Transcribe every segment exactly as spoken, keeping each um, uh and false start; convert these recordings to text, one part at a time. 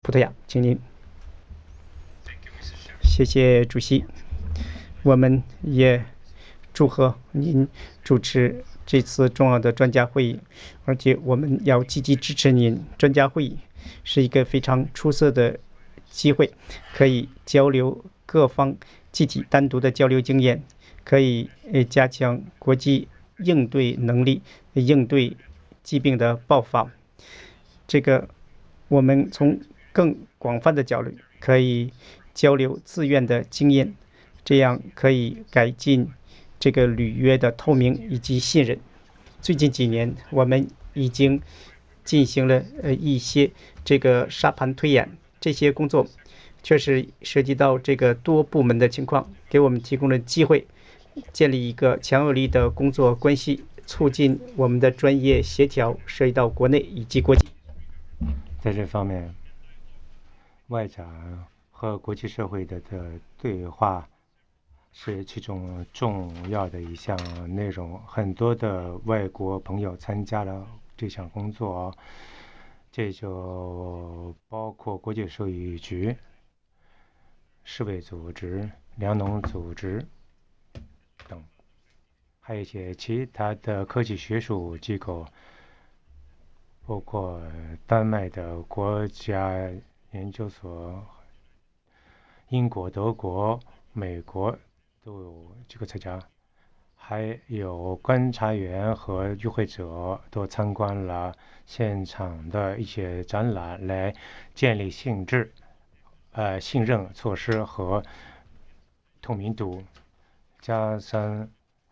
葡萄牙，请您。谢谢主席，我们也祝贺您主持这次重要的专家会议，而且我们要积极支持您。专家会议是一个非常出色的机会，可以交流各方具体单独的交流经验，可以加强国际应对能力，应对疾病的爆发。这个我们从更广泛的角度可以交流自愿的经验，这样可以改进这个履约的透明以及信任。最近几年，我们已经进行了呃一些这个沙盘推演，这些工作确实涉及到这个多部门的情况，给我们提供了机会，建立一个强有力的工作关系，促进我们的专业协调，涉及到国内以及国际。 在这方面，外长和国际社会的的对话是其中重要的一项内容。很多的外国朋友参加了这项工作，这就包括国际兽医局、世卫组织、粮农组织等，还有一些其他的科技学术机构，包括丹麦的国家研究所、英国、德国、美国都有这个参加，还有观察员和与会者都参观了现场的一些展览，来建立性质、呃信任措施和透明度，加上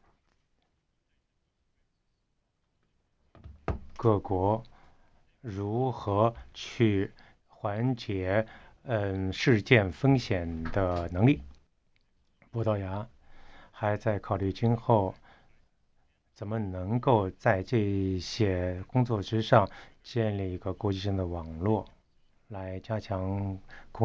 各国如何去缓解嗯事件风险的能力。葡萄牙还在考虑今后怎么能够在这些工作之上建立一个国际性的网络，来加强